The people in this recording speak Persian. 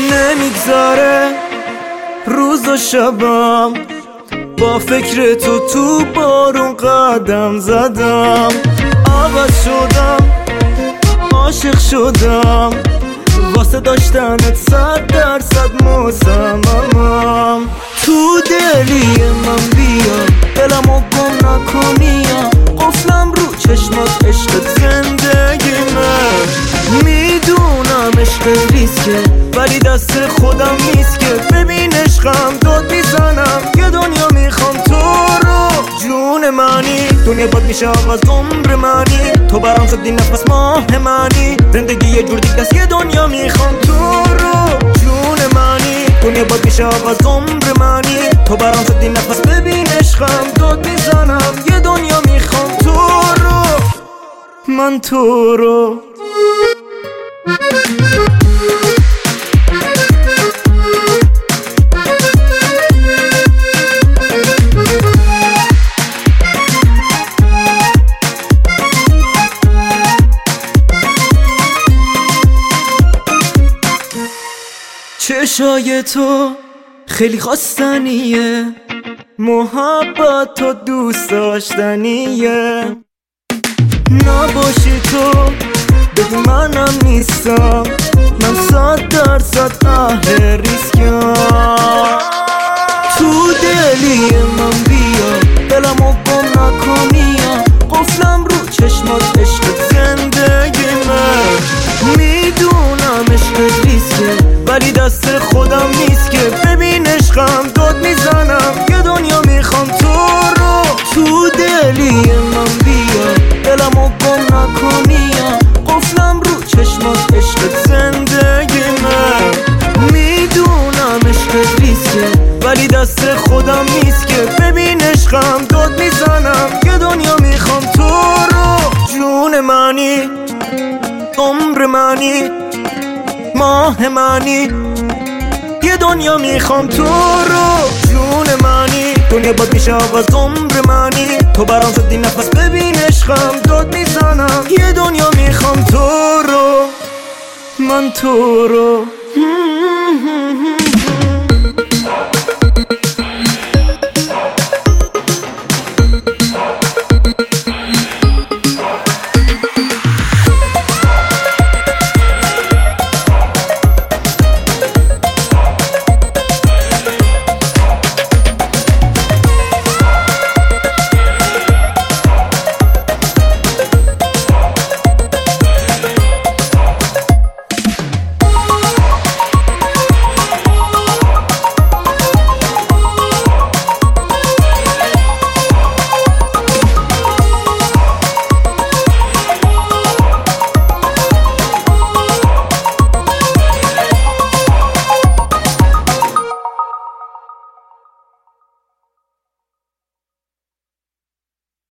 نمیگذاره روز و شبم با فکر تو بارون قدم زدم. عوض شدم، عاشق شدم، واسه داشتنت 100% مصممم. تو دلی من بیا، دلمو گم نکنیا، قفلم رو چشمات عشقت زندگیمه. میدونم عشق ریسکه ولی دست خودم نیست که ببین عشقم داد میزنم. یه دنیا میخوام تو رو، جون منی، دنیا باد میشه آغاز عمر منی، تو برام شدی نفس ماه منی، زندگی یه جور دیگه است. یه دنیا میخوام تو رو، جون منی، دنیا باد میشه آغاز عمر منی، تو برام شدی نفس. ببین عشقم داد میزنم، یه دنیا میخوام تو رو، من تو رو. چشای تو خیلی خواستنیه، محبت تو دوست داشتنیه. نباشی تو بگو منم نیستم، من 100% اهل ریسکم. تو دلی من بیا، دلمو گم نکنیا، قفلم رو چشمات عشقت زندگیمه. میدونم عشق ریسکه ولی دست خودم نیست که ببین عشقم داد میزنم. یه دنیا میخوام تو رو، تو دلی من بیا، دلمو گم نکنیا، قفلم رو چشمات عشقت زندگیمه. میدونم عشق ریسکه ولی دست خودم نیست که ببین عشقم داد میزنم. یه دنیا میخوام تو رو، جون منی، عمر منی، ماه منی، یه دنیا میخوام تو رو، جون منی، دنیا باد میشه آغاز عمر منی، تو برام شدی نفس. ببین عشقم داد میزنم، یه دنیا میخوام تو رو، من تو رو.